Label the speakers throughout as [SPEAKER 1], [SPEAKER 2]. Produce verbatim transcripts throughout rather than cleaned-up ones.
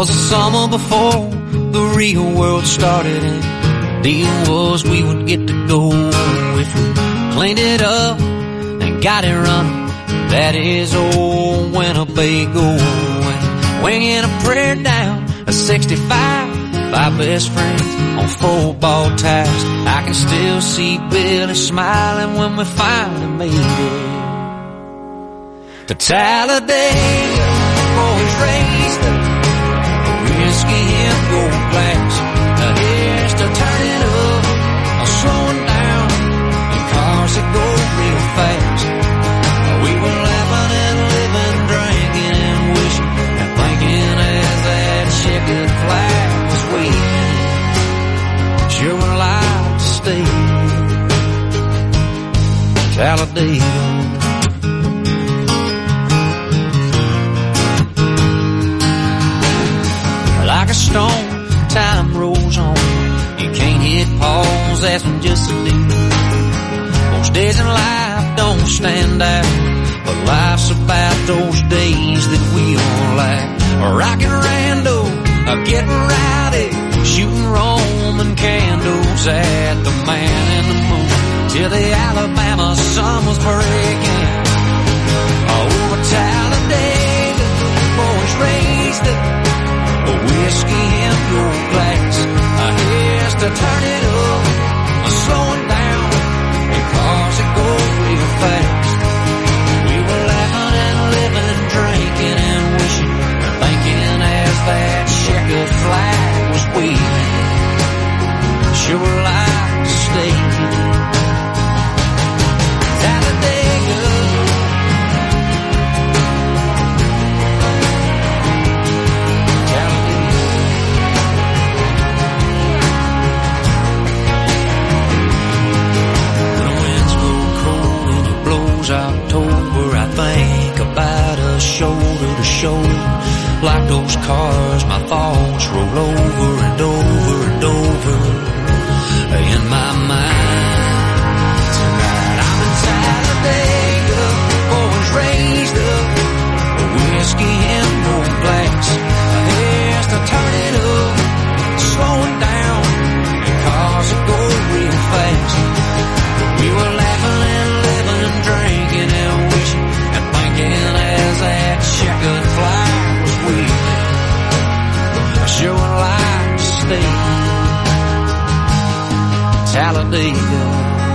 [SPEAKER 1] 'Twas the summer before the real world started, and deal was we would get to go if we cleaned it up and got it running. That is old Winnebago, and winging a prayer down a sixty-five, five best friends on football tires. I can still see Billy smiling when we finally made it to Talladega. Boys raised up whiskey and gold glass. Now here's to turn it up, or slowing down in cars that go real fast. We were laughing and living, drinking and wishing and thinking as that checkered flag was waving. Sure would like to stay Talladega. Like a stone, time rolls on. You can't hit pause, that's just a do. Most days in life don't stand out, but life's about those days that we all like. Rockin' rando, getting rowdy, shooting Roman candles at the man in the moon, till the Alabama sun was breaking. Over Talladega, boys raised up a whiskey in your glass. Here's to turn it up, slowing down in cars that go real fast. We were laughing and living, drinking and wishing and thinking as that checkered flag was waving. Sure like to stay Talladega. October, I think about us shoulder to shoulder. Like those cars, my thoughts roll over and over and over in my mind. Tonight I'm in Talladega, boys raised up a whiskey in gold glass. Here's to turn it up, slowing down in cars that go real fast. We were laughing and living, drinking and wishing and thinking as that checkered flag was waving. I sure would like to stay Talladega.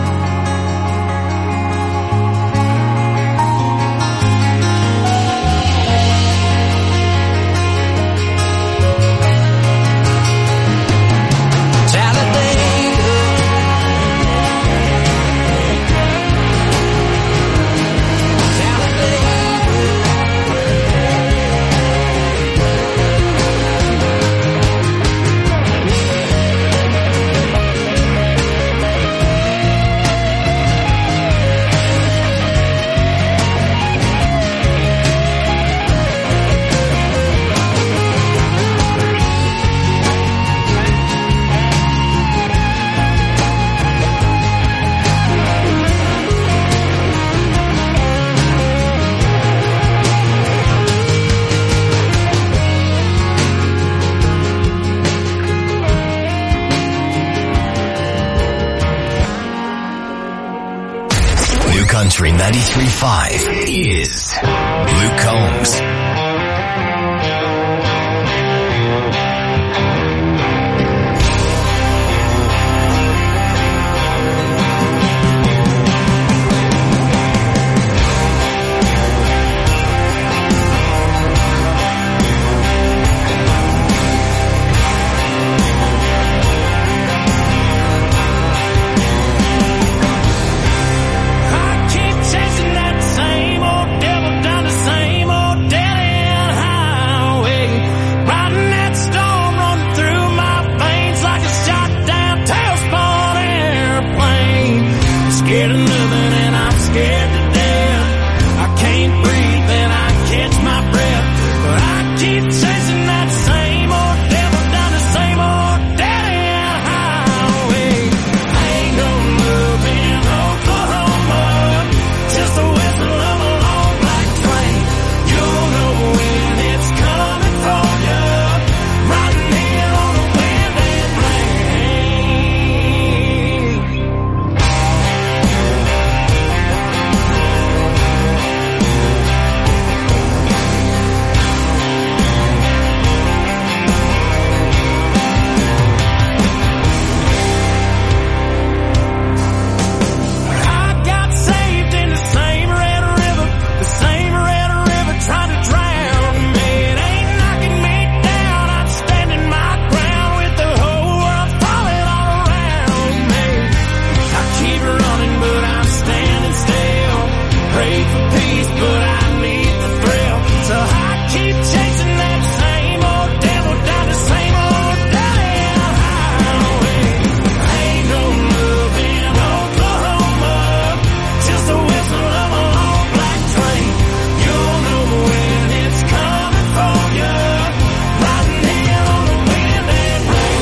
[SPEAKER 2] Country ninety-three point five is Luke Combs.
[SPEAKER 3] Chasing that same old devil down the same old daddy pray for peace, but I need the thrill. So I keep chasing that same old devil down the same old damn highway. Ain't no love in Oklahoma, just the whistle of a long black train. You'll know when it's coming for you, riding in on the wind and rain.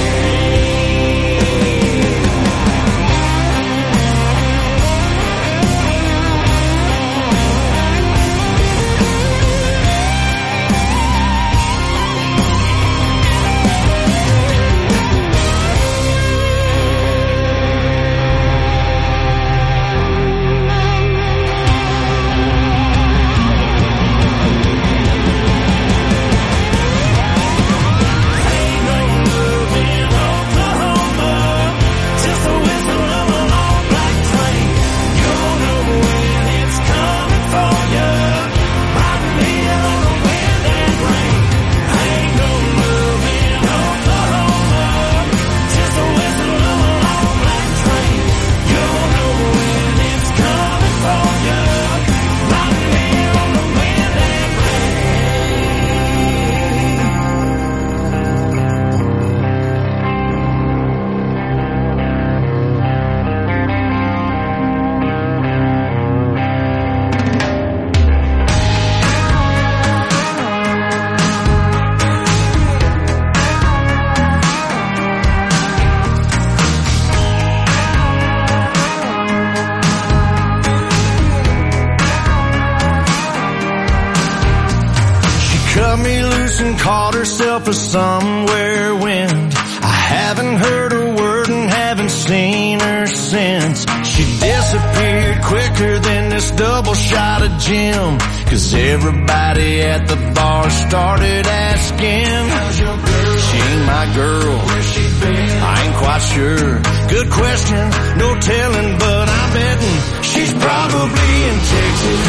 [SPEAKER 3] For somewhere wind. I haven't heard a word and haven't seen her since. She disappeared quicker than this double shot of gin. Cause everybody at the bar started asking, how's your girl? She ain't my girl. Where's she been? I ain't quite sure. Good question, no telling, but I'm betting she's probably in Texas.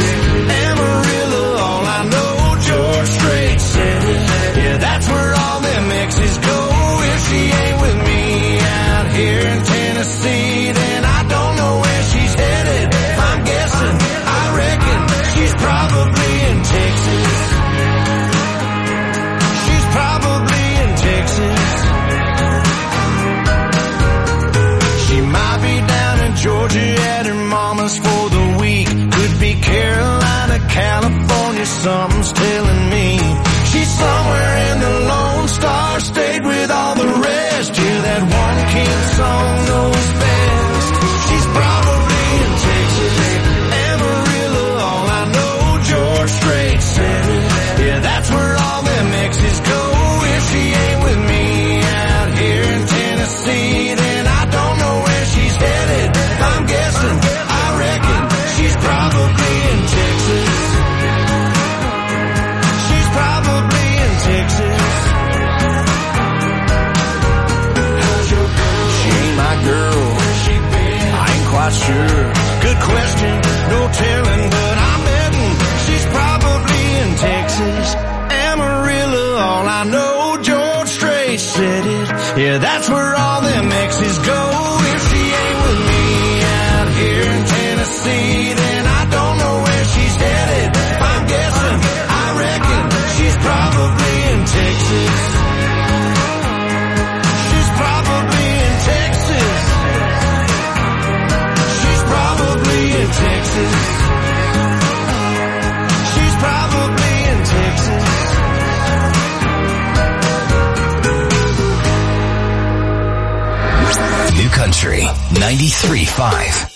[SPEAKER 3] Amarillo, all I know, George Strait said it. Yeah, that's where all them exes go. If she ain't with me out here in Tennessee, then I don't know where she's headed. I'm guessing, I reckon she's probably in Texas. She's probably in Texas. She might be down in Georgia at her mama's for the week. Could be Carolina, California, something's telling me. She's somewhere in the Lone Star State with all the rest. Yeah, that one king song knows best. She's probably in Texas. Amarillo, all I know, George Strait said it. Yeah, that's where all them exes go. If she ain't with me out here in Tennessee, then I don't know where she's headed. I'm guessing, I reckon she's probably in Texas. Texas. How's your girl? She ain't my girl. Where's she been? I ain't quite sure. Good question, no telling, but I'm betting she's probably in Texas. Amarillo, all I know, George Strait said it. Yeah, that's where all them exes go. If she ain't with me out here in Tennessee, then I don't know where she's headed. I'm guessing, I reckon she's probably in Texas. She's probably in Texas. She's probably in Texas. She's probably in Texas.
[SPEAKER 2] New Country ninety-three point five.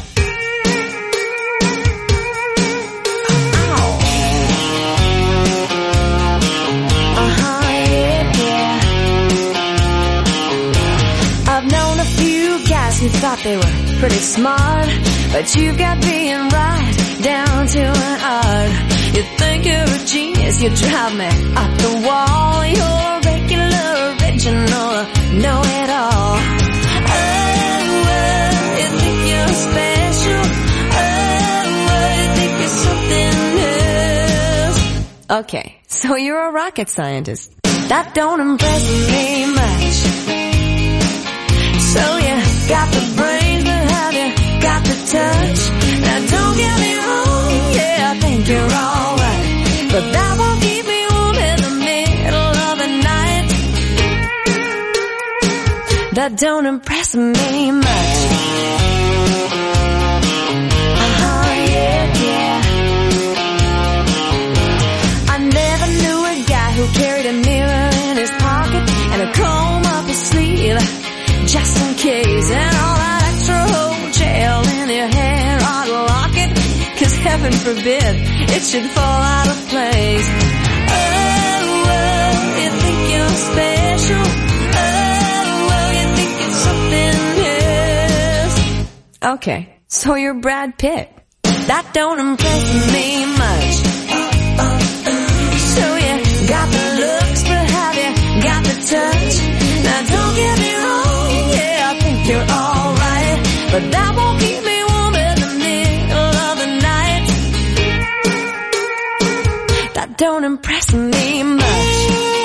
[SPEAKER 4] You thought they were pretty smart, but you got being right down to an art. You think you're a genius, you drive me up the wall. You're a regular, original, know-it-all. Oh, well, you think you're special. Oh, well, you think you're something else. Okay, so you're a rocket scientist. That don't impress me much. So you got the brains, but have you got the touch? Now don't get me wrong, that don't impress me much. Uh-huh, yeah, yeah. I never knew a guy who carried a mirror in his pocket and a comb up his sleeve, just in case, and all that extra whole gel in your hair ought to lock it, 'cause heaven forbid it should fall out of place. Oh, oh, you think you're special. Oh, oh, you think it's something else. Okay, so you're Brad Pitt. That don't impress me much. So you got the looks, but have you got the touch? Now don't get me wrong, yeah, I think you're alright, but that won't keep me warm in the middle of the night. That don't impress me much.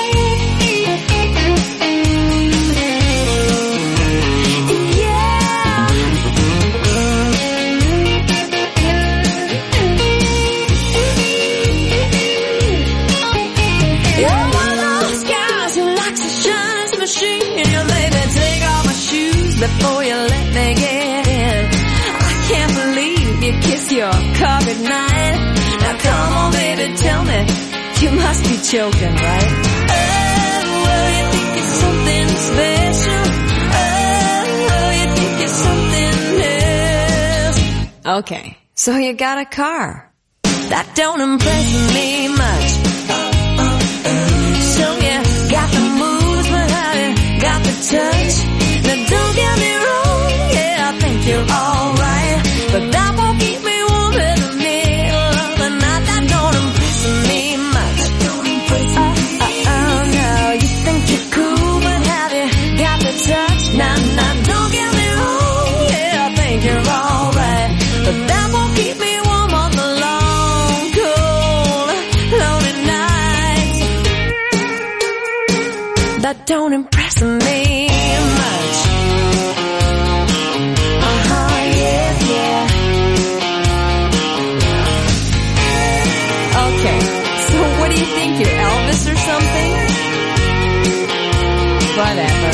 [SPEAKER 4] Before you let me get in, I can't believe you kiss your car goodnight. Now come on baby, tell me, you must be joking, right? Oh, oh, you think it's something special. Oh, oh, you think it's something else. Okay, so you got a car. That don't impress me much. So you got the moves, but have you got the touch? Now don't get me wrong, yeah, I think you're alright, but that won't keep me warm in the middle of the night. That don't impress me much. Oh, oh, oh, no, you think you're cool, but have you got the touch? Now, now, don't get me wrong, yeah, I think you're alright, but that won't keep me warm on the long, cold, lonely nights. That don't impress me much. Do you think you're Elvis or something? Whatever.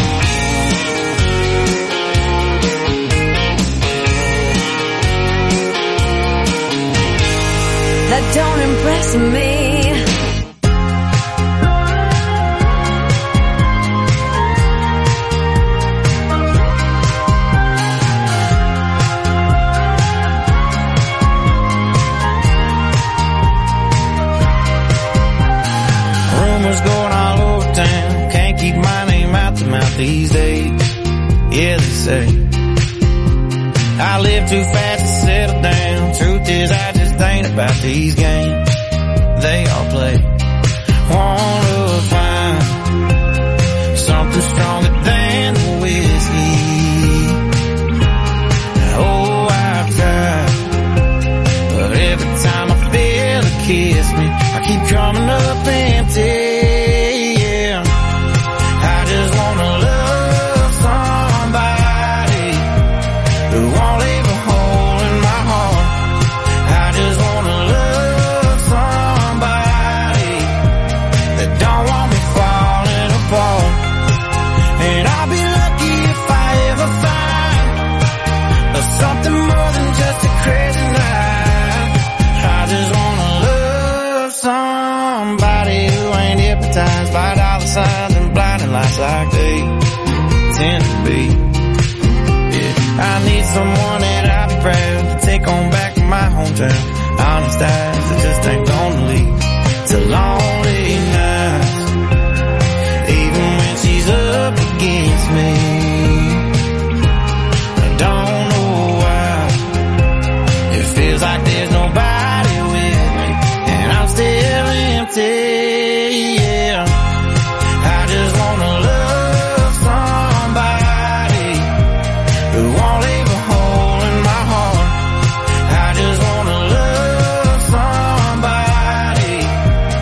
[SPEAKER 4] That don't impress me.
[SPEAKER 3] Going all over town, can't keep my name out the mouth these days. Yeah, they say I live too fast to settle down. Truth is, I just ain't about these games they all play. Wanna find something stronger than the whiskey. Oh, I've tried, but every time I feel a kiss me, I keep coming up empty. By dollar signs and blinding lights like they tend to be. Yeah, I need someone that I'll be proud to take on back to my hometown. Honest eyes that just ain't gonna lead to lonely nights, even when she's up against me. I don't know why it feels like there's nobody with me, and I'm still empty.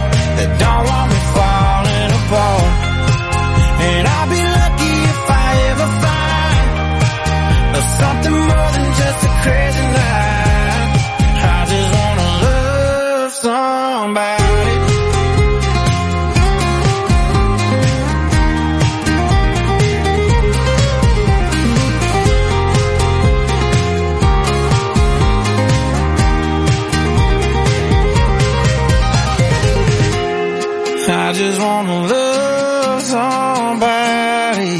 [SPEAKER 3] Don't want me falling apart, and I'll be lucky if I ever I just wanna love somebody.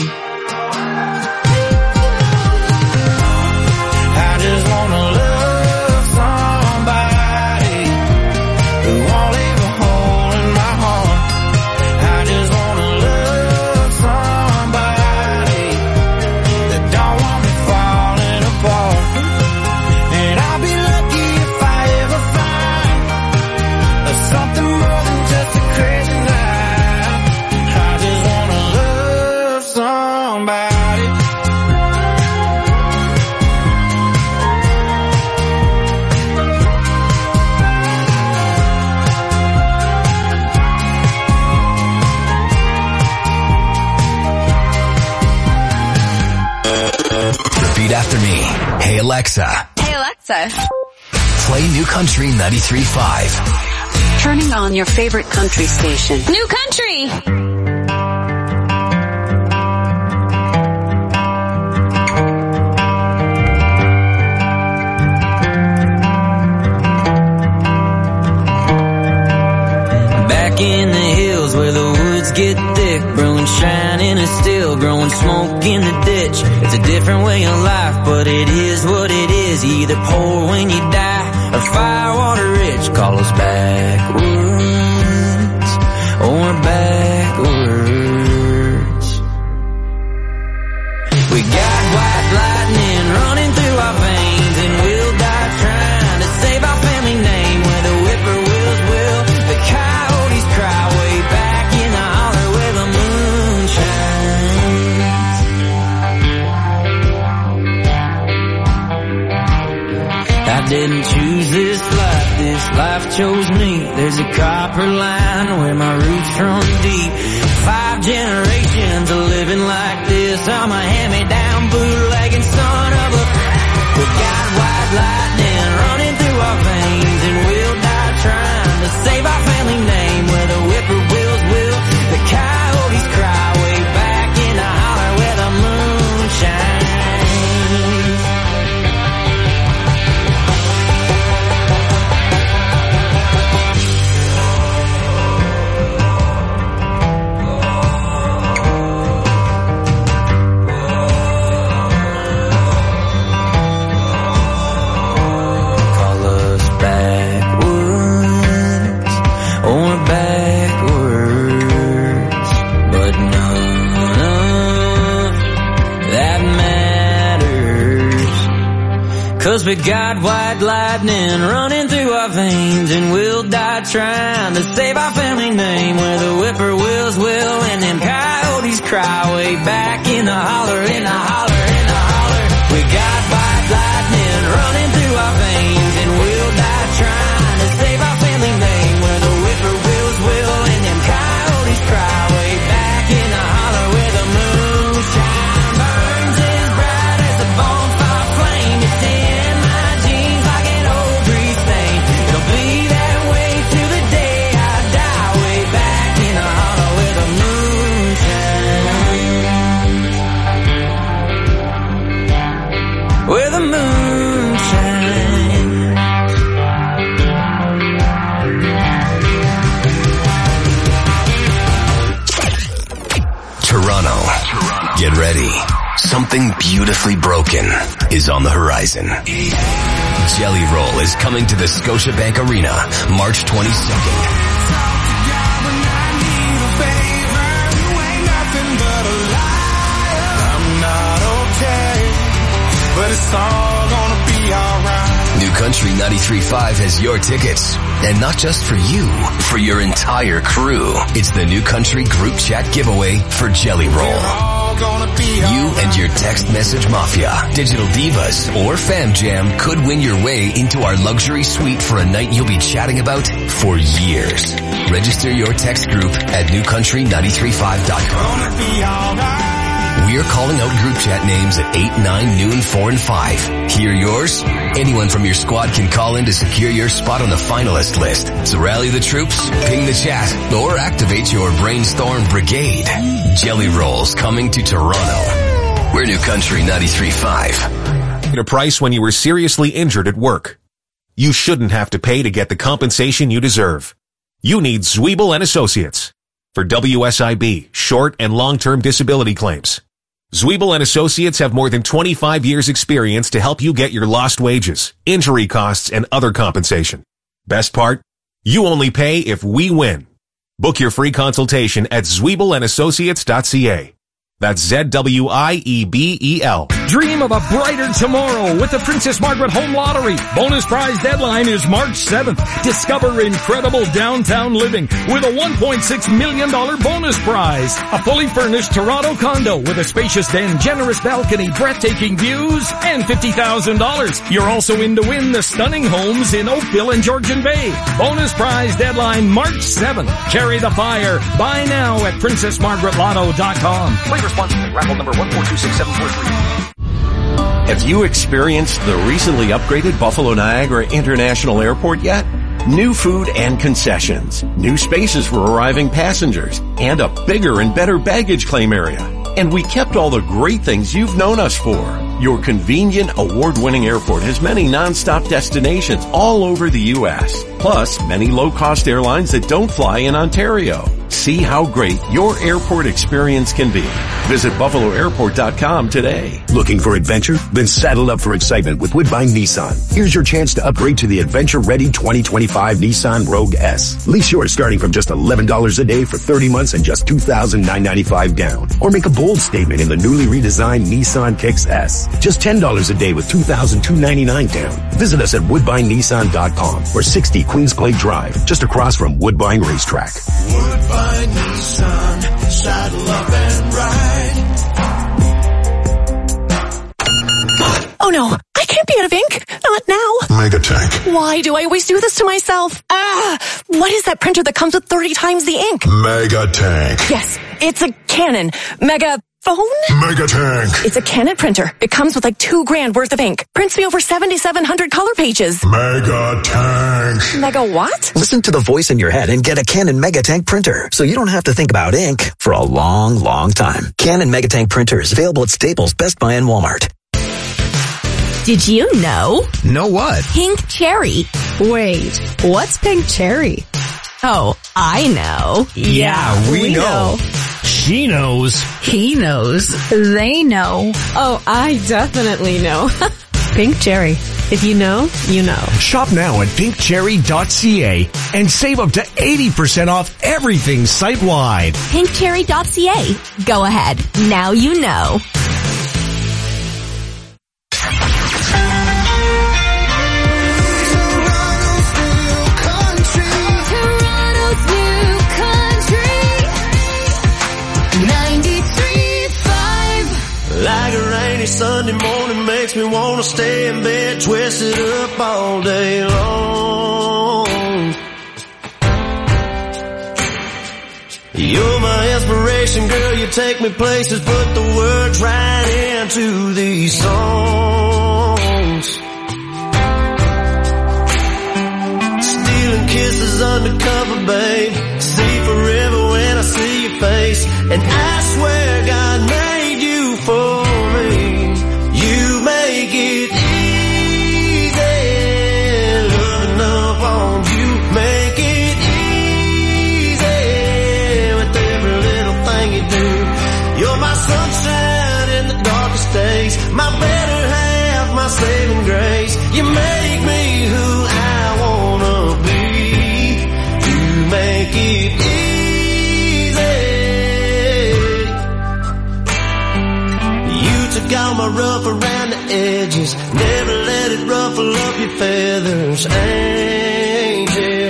[SPEAKER 3] I just wanna love somebody who won't leave a hole in my heart. I just wanna love somebody that don't want me falling apart. And I'll be lucky if I ever find something more than just a crazy night. I just wanna love somebody.
[SPEAKER 2] Repeat after me. Hey Alexa,
[SPEAKER 5] Hey Alexa,
[SPEAKER 2] play New Country ninety-three point five.
[SPEAKER 6] Turning on your favorite country station.
[SPEAKER 5] New Country.
[SPEAKER 1] Back in the hills where the woods get thick, brewing shining and still growing smoke in the ditch. It's a different way of life, but it is what it is. You either poor when you die or firewater rich. Call us backwoods or backwards. We got white lightning running through our veins, and we'll die trying to save our family name. Where the whippoorwills will, the coyotes cry way back in the holler where the moon shines. I didn't choose this life, this life chose me. There's a copper line where my roots run deep. Five generations of living like this. I'm a hand-me-down bootlegging son of a... We got white lightning running through our veins, and we'll die trying to save our family name. Where the whippoorwills will, the coyotes cry way back in the holler where the moon shines. Cause we got white lightning running through our veins, and we'll die trying to save our family name. Where the whippoorwills will, and them coyotes cry way back in the holler, in the holler, in the holler. We got white lightning running through our veins, and we'll die trying to save our family name. Where the whippoorwills will, and them coyotes cry way back in the holler where the moonshine burns as bright as a bonfire flame. It's in my jeans like an old grease stain. It'll be that way till the day I die, way back in the hollow where the moonshine, where the moonshine.
[SPEAKER 2] Toronto. Get ready. Something beautifully broken is on the horizon. Jelly Roll is coming to the Scotiabank Arena March twenty-second.
[SPEAKER 3] I'm not okay, but it's all gonna be alright.
[SPEAKER 2] New Country ninety-three point five has your tickets. And not just for you, for your entire crew. It's the New Country Group Chat giveaway for Jelly Roll. You and your text message mafia, digital divas, or fam jam could win your way into our luxury suite for a night you'll be chatting about for years. Register your text group at new country nine three five dot com. We're calling out group chat names at eight, nine, noon, four, and five. Hear yours? Anyone from your squad can call in to secure your spot on the finalist list. So rally the troops, ping the chat, or activate your brainstorm brigade. Jelly Rolls coming to Toronto. We're New Country ninety-three point five.
[SPEAKER 7] At a price when you were seriously injured at work. You shouldn't have to pay to get the compensation you deserve. You need Zwiebel and Associates. for W S I B, short and long-term disability claims. Zwiebel and Associates have more than twenty-five years experience to help you get your lost wages, injury costs, and other compensation. Best part? You only pay if we win. Book your free consultation at zwiebel and associates dot c a. That's Z W I E B E L.
[SPEAKER 5] Dream of a brighter tomorrow with the Princess Margaret Home Lottery. Bonus prize deadline is March seventh. Discover incredible downtown living with a one point six million dollars bonus prize. A fully furnished Toronto condo with a spacious den, generous balcony, breathtaking views, and fifty thousand dollars. You're also in to win the stunning homes in Oakville and Georgian Bay. Bonus prize deadline March seventh. Carry the fire. Buy now at princess margaret lotto dot com.
[SPEAKER 8] Responsibly. Raffle number one four two six seven four three.
[SPEAKER 9] Have you experienced the recently upgraded Buffalo Niagara International Airport yet? New food and concessions, new spaces for arriving passengers, and a bigger and better baggage claim area. And we kept all the great things you've known us for. Your convenient, award-winning airport has many non-stop destinations all over the U S, plus many low-cost airlines that don't fly in Ontario. See how great your airport experience can be. Visit buffalo airport dot com today.
[SPEAKER 10] Looking for adventure? Then saddle up for excitement with Woodbine Nissan. Here's your chance to upgrade to the adventure-ready twenty twenty-five Nissan Rogue S. Lease yours starting from just eleven dollars a day for thirty months and just two thousand nine hundred ninety-five dollars down. Or make a bold statement in the newly redesigned Nissan Kicks S. Just ten dollars a day with two thousand two hundred ninety-nine dollars down. Visit us at woodbine nissan dot com or sixty Queens Clay Drive, just across from Woodbine Racetrack.
[SPEAKER 3] Woodbine Nissan, saddle up and ride.
[SPEAKER 11] Oh no, I can't be out of ink. Not now.
[SPEAKER 12] Megatank.
[SPEAKER 11] Why do I always do this to myself? Ah, what is that printer that comes with thirty times the ink?
[SPEAKER 12] Megatank.
[SPEAKER 11] Yes, it's a Canon Mega phone?
[SPEAKER 12] Megatank.
[SPEAKER 11] It's a Canon printer. It comes with like two grand worth of ink. Prints me over seventy-seven hundred color pages.
[SPEAKER 12] Megatank.
[SPEAKER 11] Mega what?
[SPEAKER 13] Listen to the voice in your head and get a Canon Megatank printer, so you don't have to think about ink for a long, long time. Canon Megatank printers available at Staples, Best Buy, and Walmart.
[SPEAKER 14] Did you know?
[SPEAKER 15] Know what?
[SPEAKER 14] Pink cherry.
[SPEAKER 16] Wait, what's pink cherry?
[SPEAKER 14] Oh, I know.
[SPEAKER 15] Yeah, we,
[SPEAKER 16] we
[SPEAKER 15] know.
[SPEAKER 16] know.
[SPEAKER 15] She knows.
[SPEAKER 16] He knows.
[SPEAKER 17] They know.
[SPEAKER 16] Oh, I definitely know. Pink cherry. If you know, you know.
[SPEAKER 15] Shop now at pink cherry dot c a and save up to eighty percent off everything site-wide.
[SPEAKER 14] pink cherry dot c a. Go ahead. Now you know.
[SPEAKER 3] Like a rainy Sunday morning makes me want to stay in bed, twisted up all day long. You're my inspiration, girl, you take me places, put the words right into these songs. Stealing kisses undercover, babe, see forever when I see your face, and I swear God made you for me. You make it easy, loving up on you, make it easy with every little thing you do. You're my sunshine in the darkest days, my better half, my saving grace. You make me who I wanna be. You make it easy. Took all my rough around the edges, never let it ruffle up your feathers, angel.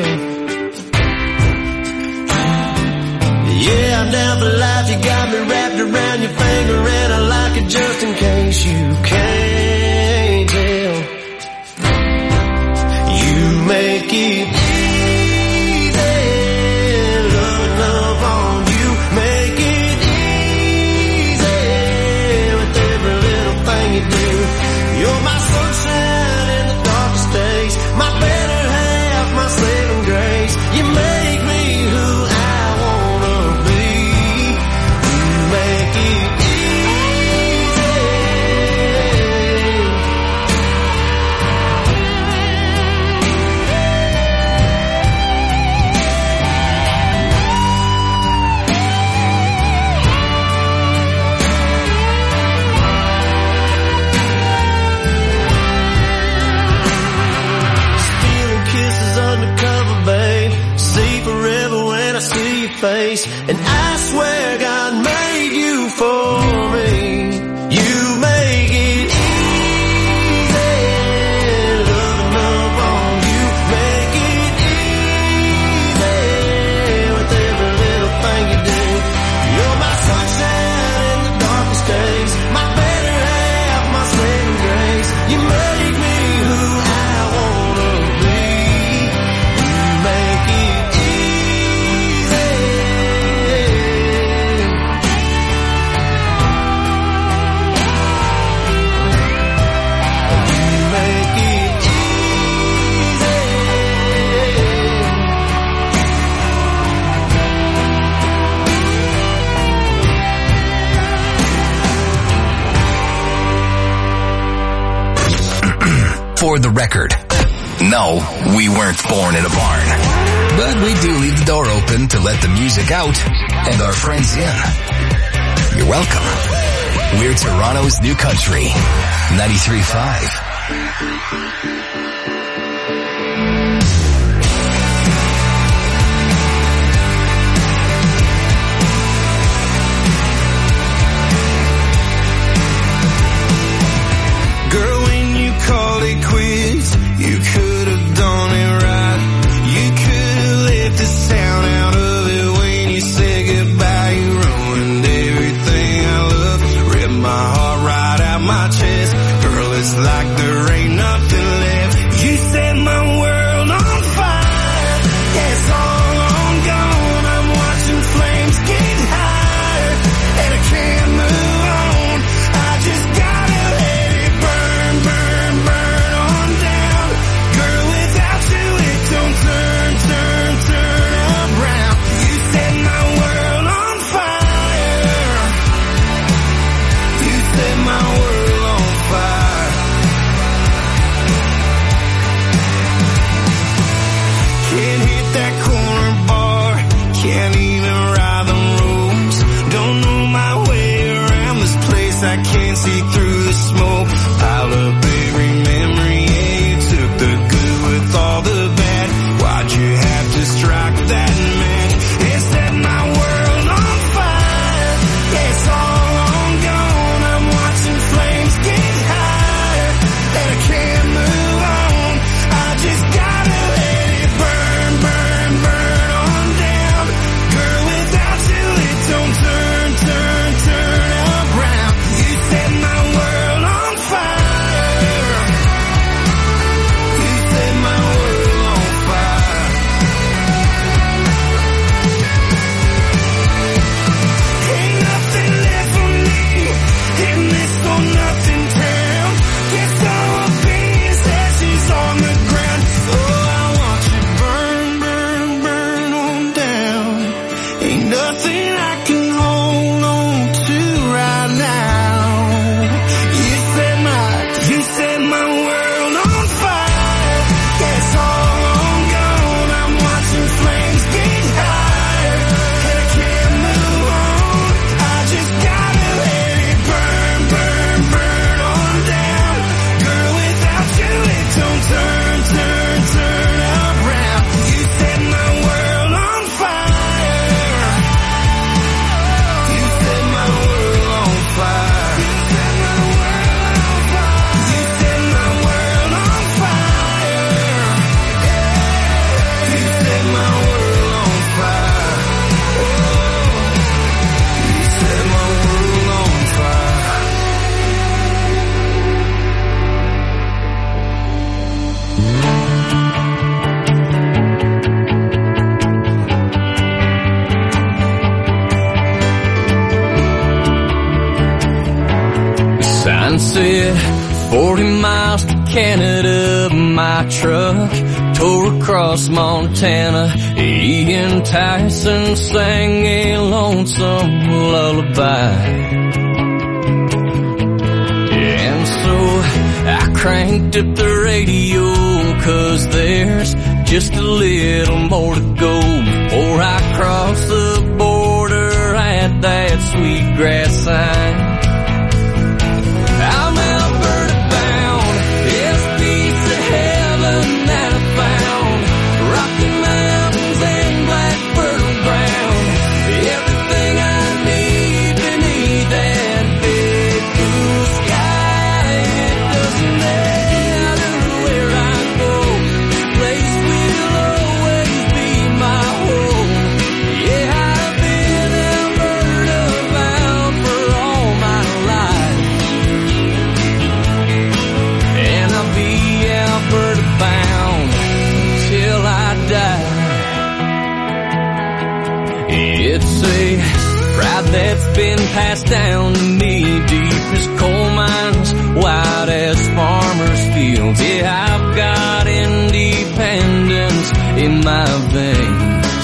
[SPEAKER 3] Yeah, I'm down for life, you got me wrapped around your finger, and I like it just in case you can't tell. You make it easy, loving up on you, make it you do. You're my sunshine in the darkest days, my better half. face, and I swear God made you for me. You make it easy, loving up on you. Make it easy with every little thing you do. You're my sunshine in the darkest days, my better half, my saving grace. You make me who I wanna be. You make it easy. You make it easy.
[SPEAKER 2] For the record, no, we weren't born in a barn. But we do leave the door open to let the music out and our friends in. You're welcome. We're Toronto's new country, ninety-three point five.
[SPEAKER 3] Girl, when you called it quits, you could have done it right. You could have left the sound out of it when you said goodbye. You ruined everything I love, ripped my heart right out my chest. Girl, it's like there ain't nothing left. You set my world on fire. Yeah, it's all on gone. I'm watching flames get higher, and I can't move on. I just gotta let it burn, burn, burn on down. Girl, without you it don't turn, turn, turn around. You set my world on fire. You set my world on fire. Can't hit that corner bar, can't even ride the roads. Don't know my way around this place, I can't see through the smoke. Piled up every memory, yeah, you took the good with all the bad. Why'd you have to strike that match and set my world on fire? Yeah, it's all on gone. I'm watching flames get higher, and I can't move on. I just gotta let it burn, burn, burn on down. Girl, without you it don't turn, turn, turn around. You set my world on fire. You set my world on fire. Ain't nothing left for me in this for nothing town. Guess all of these ashes on the ground. Oh, I want you burn, burn, burn on down. Ain't nothing I can hold on to right now. You set my, you set my world on fire. Yeah, it's all on gone. I'm watching flames get higher, and I can't move on. I just gotta let it burn, burn, burn on down. Girl, without you it don't turn, turn, turn around. You set my world on fire. You set my world on fire. You set my world on fire. You set my world on fire. You set my world on fire. You set my world on fire.
[SPEAKER 1] Sign said forty miles to Canada, my truck tore across Montana. Ian Tyson sang a lonesome lullaby. And so I cranked up the radio, 'cause there's just a little more to go before I cross the border at that Sweetgrass sign. I'm Alberta bound, it's a piece of heaven that I found. Rocky Mountains and black fertile ground.
[SPEAKER 17] it say, pride that's been passed down to me, deep as coal mines, wide as farmers' fields. Yeah, I've got independence in my veins.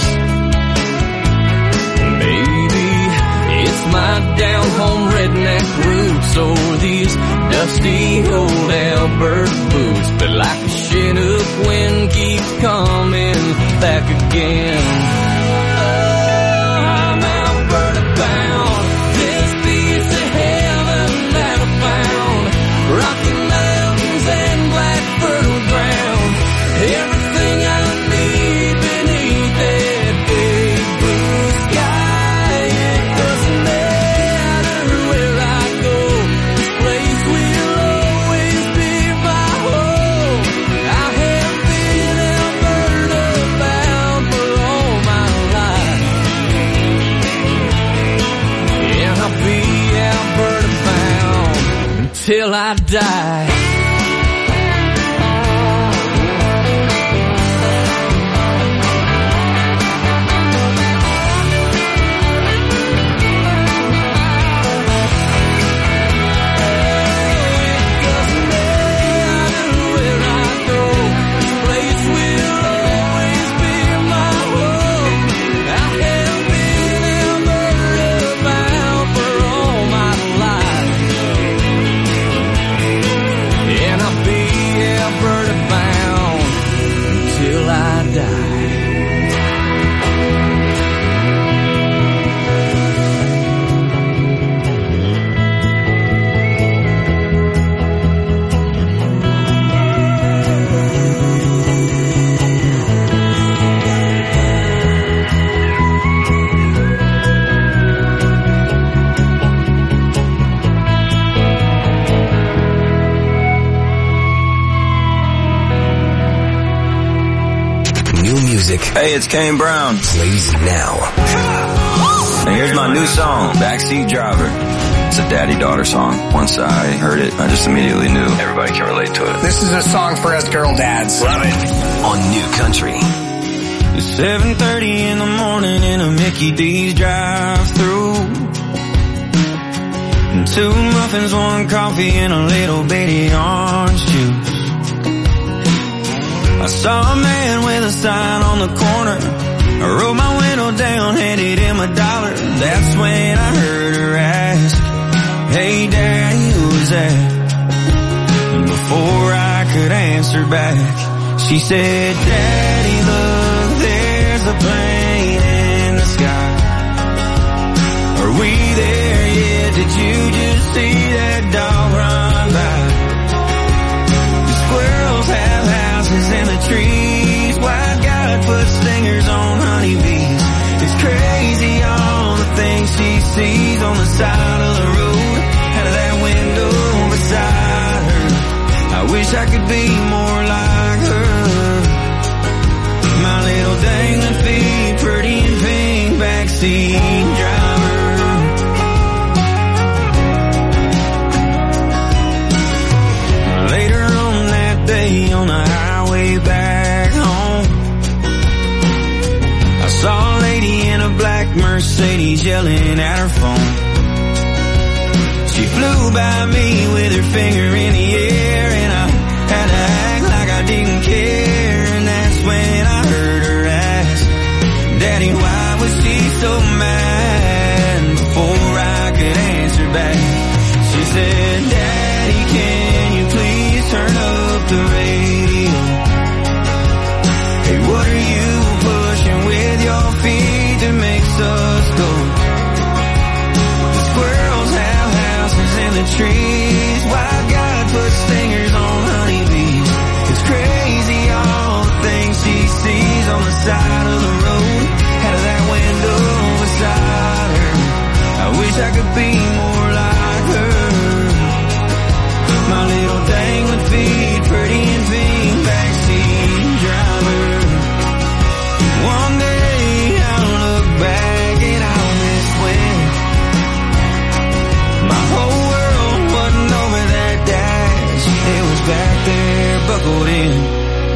[SPEAKER 17] Maybe it's my down-home redneck roots or these dusty old Alberta boots, but like a Chinook wind keeps coming back again. Rocky Mountains and black fertile ground, everything I need beneath that big blue sky. It doesn't matter where I go, this place will always be my home. I have been Alberta bound for all my life. Yeah, I'll be Alberta bound till I die.
[SPEAKER 18] Hey, it's Kane Brown.
[SPEAKER 2] Plays now.
[SPEAKER 18] And here's my new song, Backseat Driver. It's a daddy-daughter song. Once I heard it, I just immediately knew everybody can relate to it.
[SPEAKER 19] This is a song for us girl dads.
[SPEAKER 18] Love it.
[SPEAKER 2] On New Country.
[SPEAKER 19] It's seven thirty in the morning in a Mickey D's drive-thru. And two muffins, one coffee, and a little bitty orange juice. I saw a man with a sign on the corner. I rolled my window down, handed him a dollar. That's when I heard her ask, hey Daddy, who's that? And before I could answer back, she said, Daddy, look, there's a plane in the sky. Are we there yet? Did you just see that dog run by? The squirrels have houses in the trees. Why God put stingers on honeybees? It's crazy all the things she sees on the side of the road, out of that window beside her. I wish I could be more like her. My little dangling feet, pretty and pink, backseat driver. Later on that day on the highway back home, I saw a lady in a black Mercedes yelling at her phone. She flew by me with her finger in the air, and I had to act like I didn't care. And that's when I heard her ask, Daddy, why was she so mad? And before I could answer back, she said, Daddy, can you please turn up the radio? Hey, what are you pushing with your feet that makes us go? The squirrels have houses in the trees. Why God put stingers on honeybees? It's crazy all the things she sees on the side of the road, out of that window beside her. I wish I could be more like her. My little dangling feet, pretty and pink, backseat driver. One day I'll look back and I'll miss when my whole world wasn't over that dash. It was back there buckled in,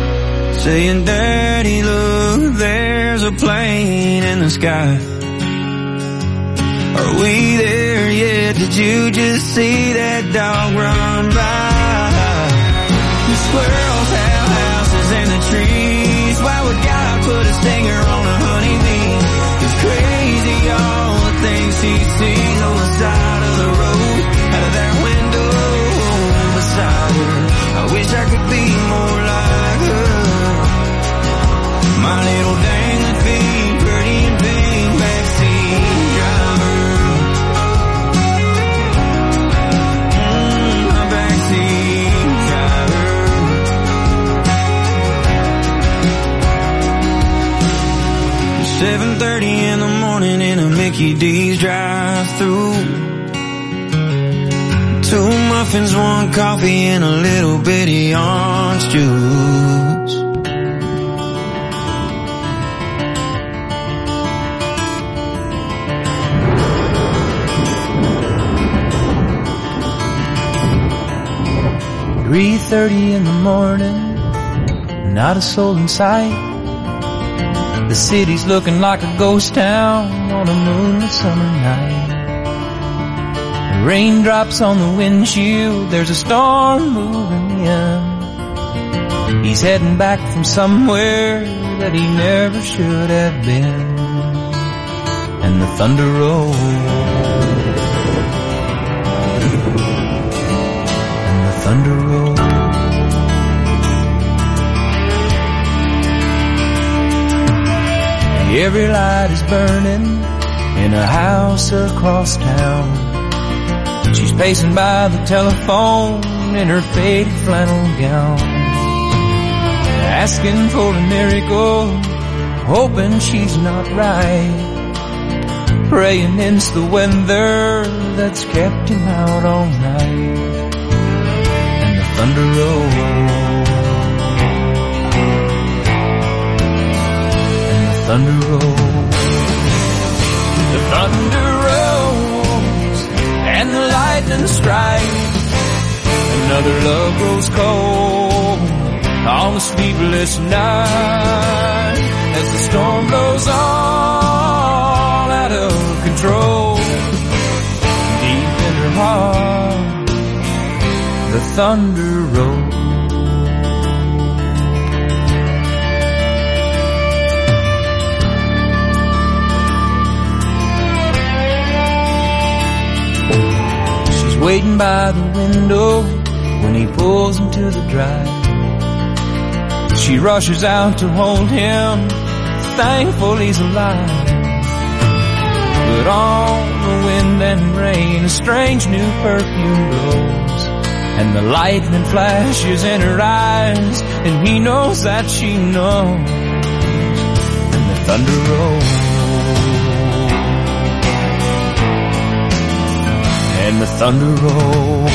[SPEAKER 19] saying, Daddy, look, there's a plane in the sky. we there yet? Did you just see that dog run by? The squirrels have houses in the trees. Why would God put a stinger on a honeybee? It's crazy all the things he sees on the side of the road, out of that window beside her. I wish I could be more like her. My little dangling feet, pretty and pink, backseat driver. Mm, my backseat driver. seven thirty in the morning in a Mickey D's drive-thru. Two muffins, one coffee, and a little bitty orange juice.
[SPEAKER 20] three thirty in the morning, not a soul in sight. The city's looking like a ghost town on a moonlit summer night. Raindrops on the windshield, there's a storm moving in. He's heading back from somewhere that he never should have been. And the thunder rolls, and the thunder rolls. Every light is burning in a house across town. She's pacing by the telephone in her faded flannel gown, asking for a miracle, hoping she's not right, praying it's the weather that's kept him out all night. And the thunder rolls, and the thunder rolls, the thunder rolls, and the lightning strikes. Another love grows cold on a sleepless night as the storm blows all out of control. Deep in her heart, the thunder rolls. Waiting by the window when he pulls into the drive. She rushes out to hold him, thankful he's alive. But on the wind and rain, a strange new perfume blows, and the lightning flashes in her eyes, and he knows that she knows. And the thunder rolls, and the thunder rolls.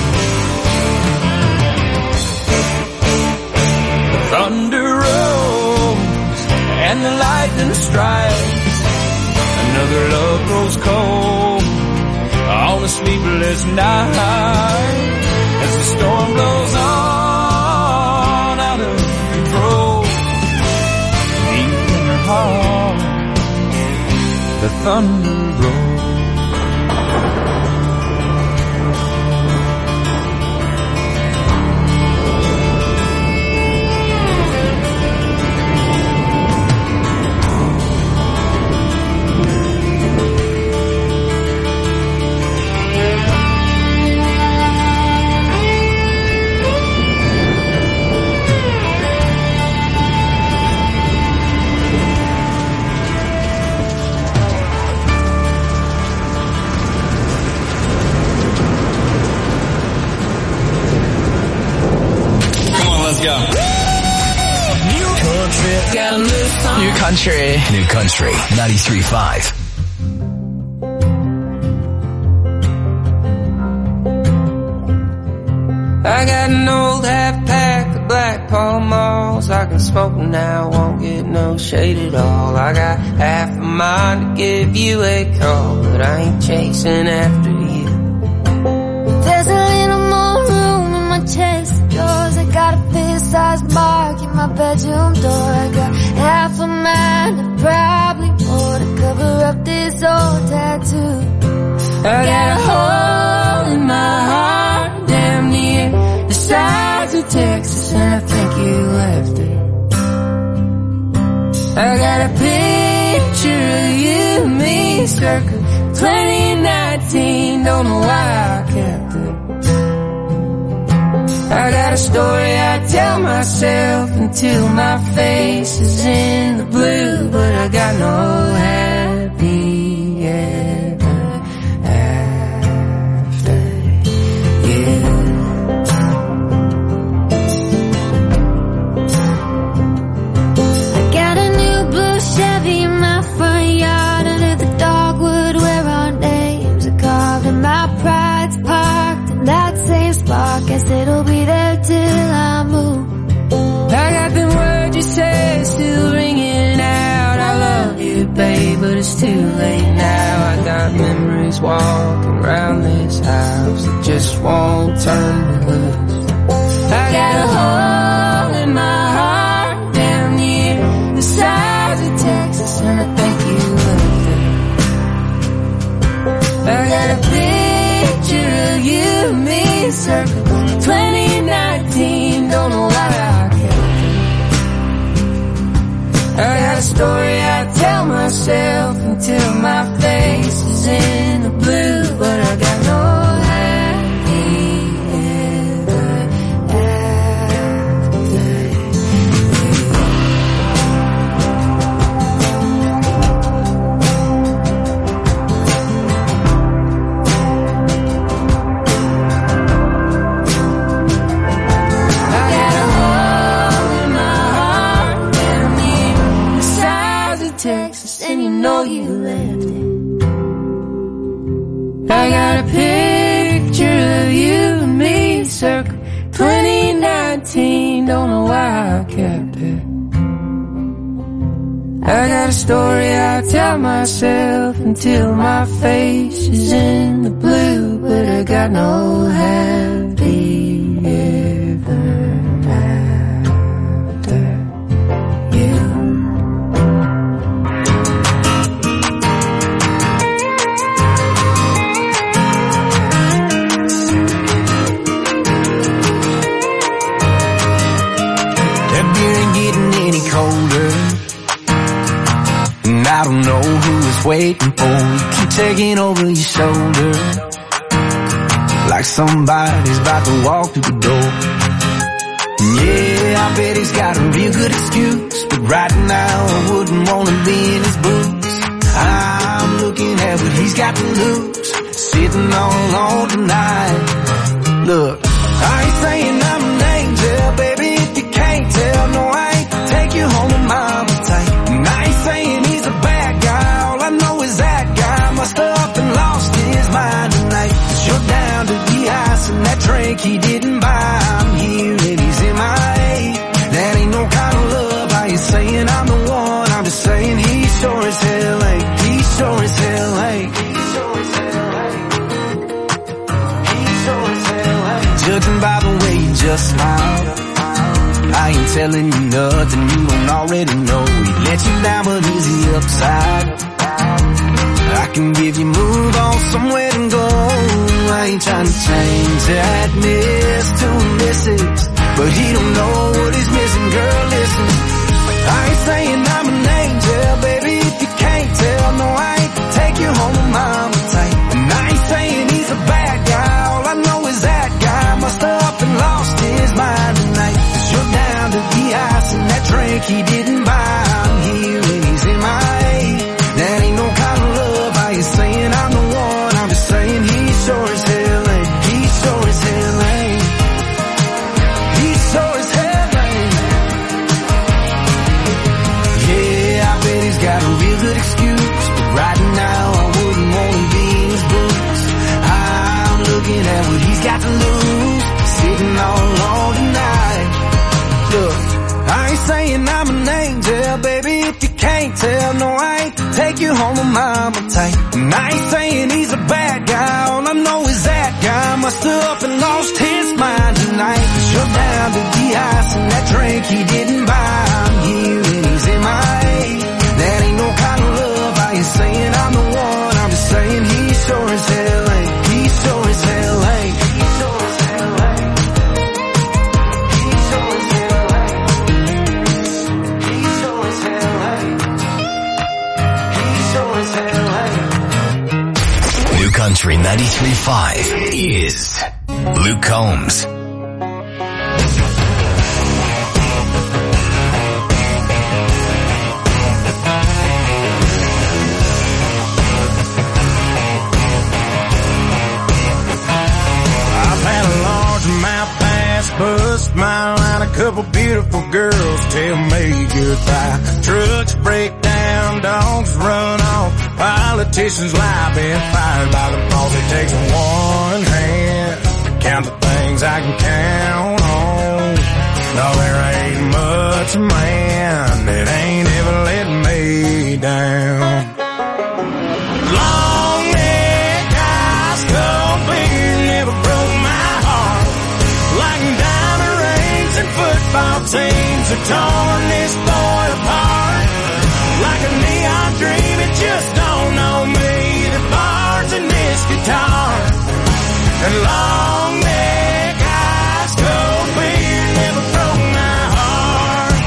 [SPEAKER 20] The thunder rolls, and the lightning strikes. Another love grows cold on a sleepless night as the storm blows on out of control. Deep in her heart, the thunder rolls.
[SPEAKER 2] New country. New country. ninety-three point five.
[SPEAKER 21] I got an old half pack of Black Pall Malls. I can smoke now, won't get no shade at all. I got half a mind to give you a call, but I ain't chasing after you.
[SPEAKER 4] There's a little more room in my chest of drawers. I got a fist-sized mark in my bedroom door. I got half a mind and probably more to cover up this old tattoo.
[SPEAKER 21] I got a picture of you and me circa twenty nineteen, don't know why I kept it. I got a story I tell myself until my face is in the blue, but I got no happy ever after you.
[SPEAKER 4] I got a new blue Chevy in my front yard under the dogwood where our names are carved and my pride's parked in that same spot. Guess it'll be there till I move.
[SPEAKER 21] I got them words you say still ringing out. I love you, babe, but it's too late now. I got memories walking around this house that just won't turn me loose. I got a hole in my heart down near the sides of Texas, and I think you left it. I got a picture of you and me circa twenty nineteen, don't know why I kept it. I got a story I tell myself until my face is in the blue, but I got no happy ever after you. I got a hole in my heart down near the sides of Texas, and you know you left it. I got a picture of you and me circa twenty nineteen, don't know why I kept it. I got a story I tell myself until my face is in the blue, but I got no happy ever after you.
[SPEAKER 19] That beer ain't getting any colder, and I don't know who is waiting for you. Keep taking over your shoulder like somebody's about to walk through the door. Yeah, I bet he's got a real good excuse, but right now I wouldn't want to be in his boots. I'm looking at what he's got to lose, sitting all alone tonight. Look, I ain't saying I'm an angel, baby, if you can't tell. No, I ain't to take you home to mama tight. And I ain't saying he's a bad guy, all I know is that guy must have up and lost his mind tonight. 'Cause you're down to the ice and that drink he didn't buy. I'm here and he's in my A. That ain't no kind of love. I ain't saying I'm the one, I'm just saying he sure as hell ain't. He sure as hell ain't. He sure as hell ain't. He sure as hell ain't. Judging by the way you just smiled, I ain't telling you nothing you don't already know. He let you down, but is he upside? I can give you move on somewhere and go. I ain't trying to change that miss to a missus, but he don't know what he's missing, girl, listen. I ain't saying I'm an angel, baby, if you can't tell. No, I ain't to take you home with mama tight. And I ain't saying he's a bad guy, all I know is that guy must have up and lost his mind tonight. 'Cause you're down to the ice and that drink he didn't buy. I'm here and he's in my A. That ain't no kind of love. I ain't saying I'm the one, I'm just saying he sure as hell ain't. He sure as hell ain't. He sure as hell ain't. Yeah, I bet he's got a real good excuse, but right now I wouldn't want to be in his boots. I'm looking at what he's got to lose, sitting all alone tonight. Look, I ain't saying I'm an angel, baby, if you can't tell. No, I ain't to take you home with mama tight. And I ain't saying he's a bad guy, all I know is that guy must have up and lost his mind tonight. 'Cause you're down to the ice and that drink he didn't buy. I'm here and he's in my A. That ain't no kind of love. I ain't saying I'm the one, I'm just saying he sure as hell ain't. He sure as hell ain't. He sure as hell ain't. He sure as hell ain't. He sure as hell ain't.
[SPEAKER 2] Country ninety-three point five is Luke Combs.
[SPEAKER 3] Bust my line, a couple beautiful girls tell me goodbye. Trucks break down, dogs run off, politicians lie, been fired by the boss. It takes one hand to count the things I can count on. No, there ain't much man that ain't ever let me down. Long neck, ice cold beer never broke my heart. Like diamond rings and football teams have torn this boy apart. Like a neon dream, it just don't know me. The bars in this guitar and long neck, ice cold beer never broke my heart.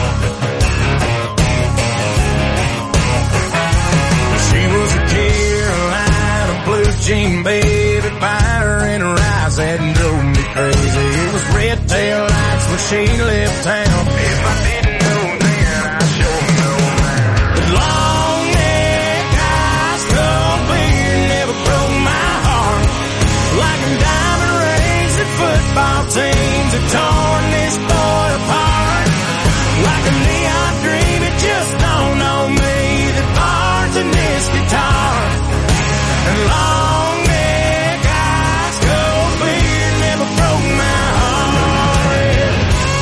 [SPEAKER 3] She was a Carolina blue jean baby, fire in her eyes that drove me crazy. It was red tail lights when she left town. If I didn't know then, I sure know now. But long neck, ice cold beer never broke my heart. Like a diamond rings and football teams have torn this boy apart. Like a neon dream, it just don't know me. The bars in this guitar and long neck, ice cold beer never broke my heart.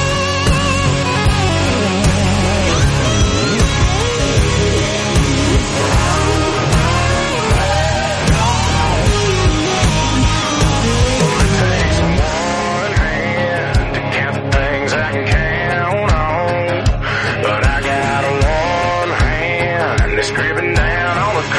[SPEAKER 3] It takes one hand to count the things I can count on, but I got a one hand that's gripping down on a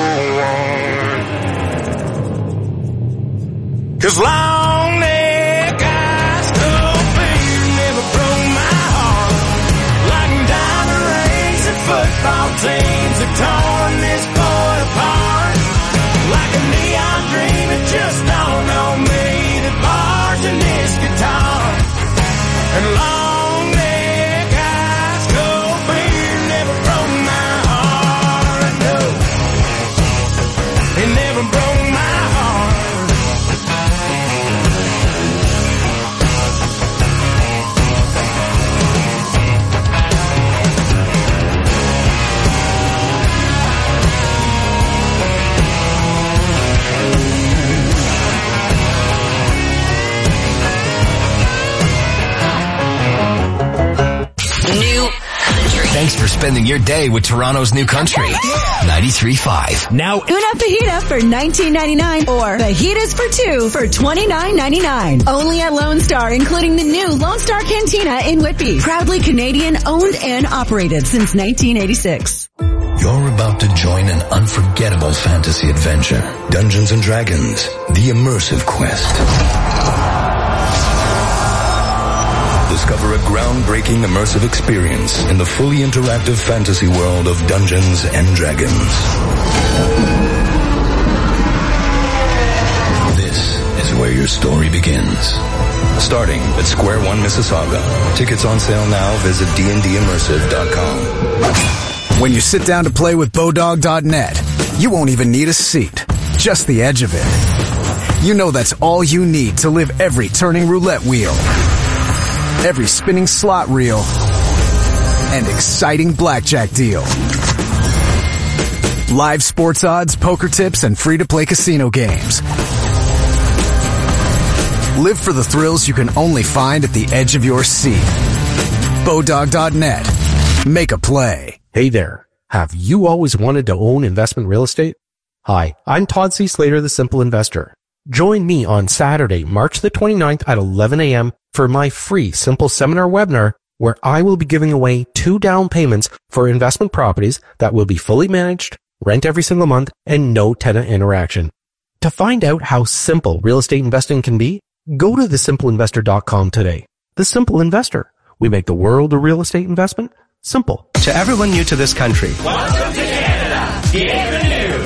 [SPEAKER 3] cold one. 'Cause long neck, ice cold beer never broke my heart. Like diamond rings and football teams have torn this boy apart. Like a neon dream, it just don't know me. The bars in this guitar and long neck, ice cold beer never broke my heart. No, it never broke my heart.
[SPEAKER 2] New Country. Thanks for spending your day with Toronto's New Country ninety-three point five.
[SPEAKER 5] Now,
[SPEAKER 6] Una fajita for nineteen ninety-nine or fajitas for two for twenty-nine ninety-nine. Only at Lone Star, including the new Lone Star Cantina in Whitby. Proudly Canadian owned and operated since nineteen eighty-six.
[SPEAKER 10] You're about to join an unforgettable fantasy adventure. Dungeons and Dragons, the immersive quest. Discover a groundbreaking immersive experience in the fully interactive fantasy world of Dungeons and Dragons. This is where your story begins. Starting at Square One Mississauga. Tickets on sale now. Visit d n d immersive dot com.
[SPEAKER 22] When you sit down to play with Bodog dot net, you won't even need a seat, just the edge of it. You know that's all you need to live every turning roulette wheel, every spinning slot reel, and exciting blackjack deal. Live sports odds, poker tips, and free-to-play casino games. Live for the thrills you can only find at the edge of your seat. Bodog dot net. Make a play.
[SPEAKER 23] Hey there. Have you always wanted to own investment real estate? Hi, I'm Todd C. Slater, the Simple Investor. Join me on Saturday, March the twenty-ninth at eleven a.m. for my free Simple Seminar webinar, where I will be giving away two down payments for investment properties that will be fully managed, rent every single month, and no tenant interaction. To find out how simple real estate investing can be, go to the simple investor dot com today. The Simple Investor. We make the world of real estate investment simple.
[SPEAKER 24] To everyone new to this country,
[SPEAKER 17] welcome to Canada. Bienvenue.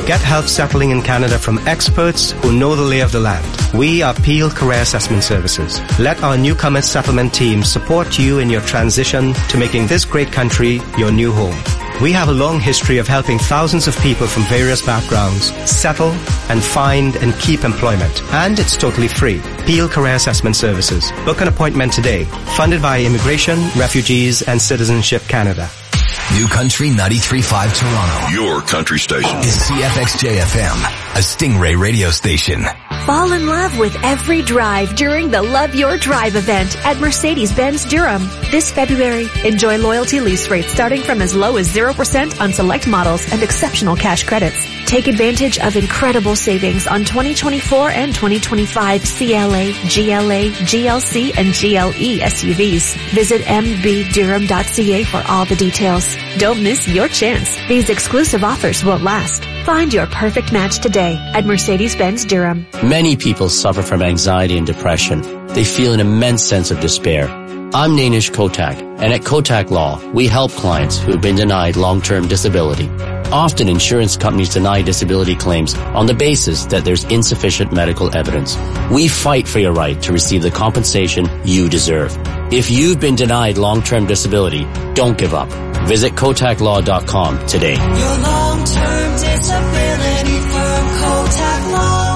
[SPEAKER 7] Get help settling in Canada from experts who know the lay of the land. We are Peel Career Assessment Services. Let our newcomer settlement team support you in your transition to making this great country your new home. We have a long history of helping thousands of people from various backgrounds settle and find and keep employment. And it's totally free. Peel Career Assessment Services. Book an appointment today. Funded by Immigration, Refugees and Citizenship Canada.
[SPEAKER 2] New Country ninety-three point five Toronto.
[SPEAKER 12] Your country station.
[SPEAKER 2] Is C F X J F M, a Stingray radio station.
[SPEAKER 14] Fall in love with every drive during the Love Your Drive event at Mercedes-Benz Durham. This February, enjoy loyalty lease rates starting from as low as zero percent on select models and exceptional cash credits. Take advantage of incredible savings on twenty twenty-four and twenty twenty-five C L A, G L A, G L C, and G L E S U Vs. Visit m b durham dot c a for all the details. Don't miss your chance. These exclusive offers won't last. Find your perfect match today at Mercedes-Benz Durham.
[SPEAKER 8] Many people suffer from anxiety and depression. They feel an immense sense of despair. I'm Nainish Kotak, and at Kotak Law, we help clients who have been denied long-term disability. Often insurance companies deny disability claims on the basis that there's insufficient medical evidence. We fight for your right to receive the compensation you deserve. If you've been denied long-term disability, don't give up. Visit kotak law dot com today.
[SPEAKER 17] Your long-term disability from Kotak Law.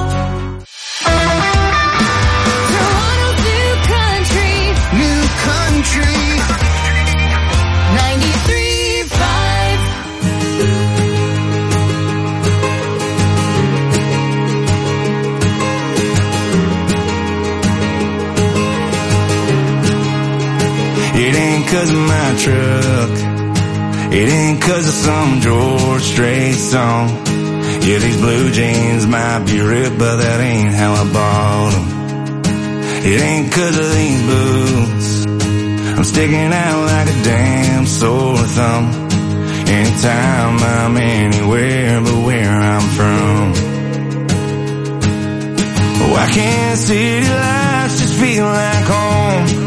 [SPEAKER 17] Toronto's new country. New country. ninety-three point five.
[SPEAKER 19] It ain't 'cause of my truck. It ain't 'cause of some George Strait song. Yeah, these blue jeans might be ripped, but that ain't how I bought them. It ain't 'cause of these boots. I'm sticking out like a damn sore thumb. Anytime I'm anywhere but where I'm from. Why can't city lights just feel like home?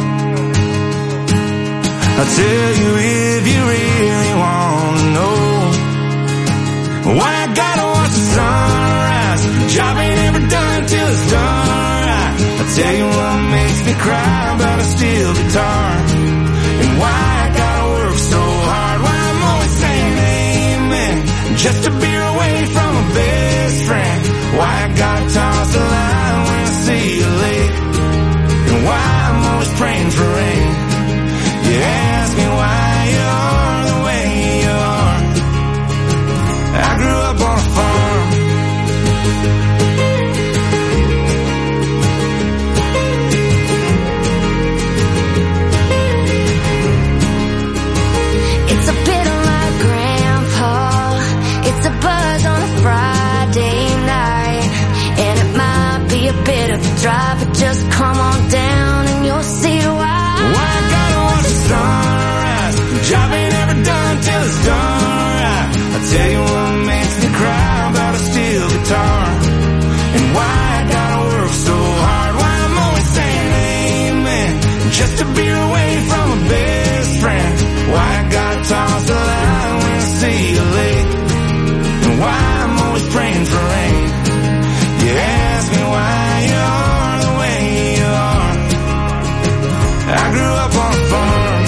[SPEAKER 19] I'll tell you if you really want to know. Why I gotta watch the sunrise. Job ain't ever done till it's done right. I'll tell you what makes me cry about a steel guitar. And why I gotta work so hard. Why I'm always saying amen just to be away from a best friend. Why I gotta toss the line when I see a lake. And why I'm always praying for rain. You ask me why you are the way you are. I grew up on a farm.
[SPEAKER 17] It's a bit like Grandpa. It's a buzz on a Friday night. And it might be a bit of a drive, but just come on down and you'll see why.
[SPEAKER 19] Why I gotta watch the sunrise. Job ain't ever done till it's done right. I tell you what makes me cry about a steel guitar. And why I gotta work so hard. Why I'm always saying amen just to be away from a best friend. Why I gotta toss the line when I see a lake. And why I'm always praying for rain. You ask me why you are the way you are. I grew up on a farm.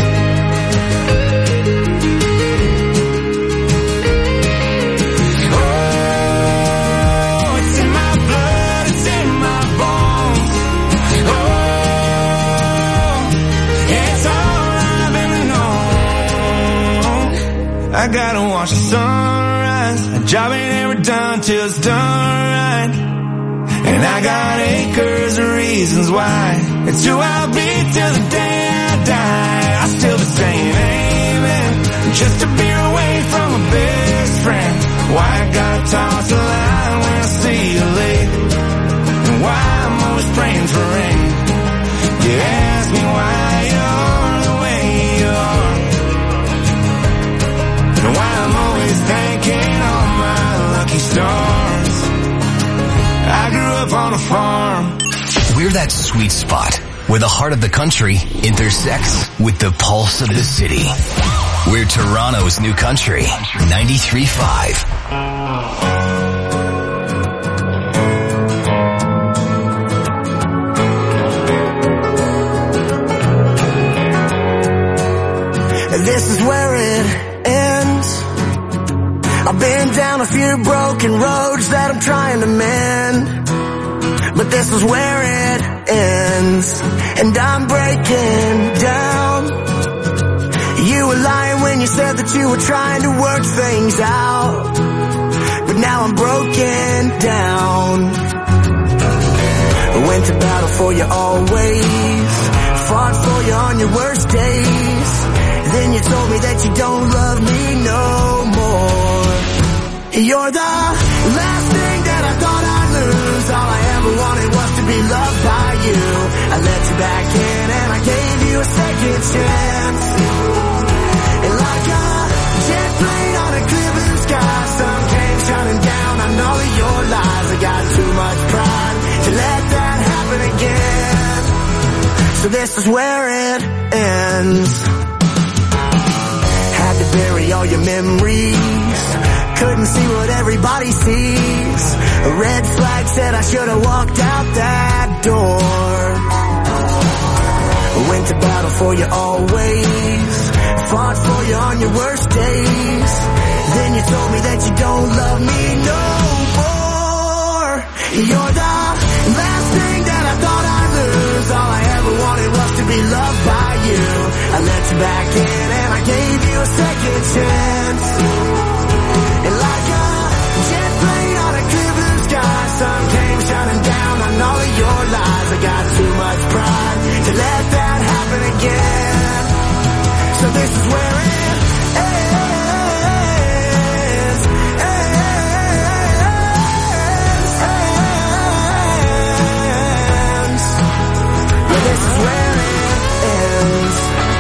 [SPEAKER 19] Oh, it's in my blood, it's in my bones. Oh, it's all I've ever known. I gotta watch the sunrise. A job ain't ever done till it's done right. And I got acres of reasons why. It's who I'll be till the day I die. I'll still be saying amen just to be away from a best friend. Why I gotta toss the line when I see a lake. And why I'm always praying for rain. You ask me why you're the way you are. And why I'm always thanking all my lucky stars. I grew up on a farm.
[SPEAKER 2] We're that sweet spot where the heart of the country intersects with the pulse of the city. We're Toronto's new country. ninety-three point five.
[SPEAKER 3] This is where it ends. I've been down a few broken roads that I'm trying to mend, but this is where it ends, and I'm breaking down. You were lying when you said that you were trying to work things out, but now I'm broken down. Went to battle for you always, fought for you on your worst days. Then you told me that you don't love me no more. You're the last thing that I thought I'd lose. All I ever wanted was to be loved by you. I let you back in and I gave you a second chance. And like a jet plane on a clear blue sky, sun came shining down on all of your lies. I got too much pride to let that happen again. So this is where it ends. Had to bury all your memories, couldn't see what everybody sees. A red flag said I should have walked out that door. Went to battle for you always, fought for you on your worst days. Then you told me that you don't love me no more. You're the last thing that I thought I'd lose. All I ever wanted was to be loved by you. I let you back in and I gave you a second chance. And like a jet plane on a clear blue sky, sun came shining down on all of your lies. I got too much pride to let that happen again. So this is where it ends, ends, ends. Yeah, this is where it ends.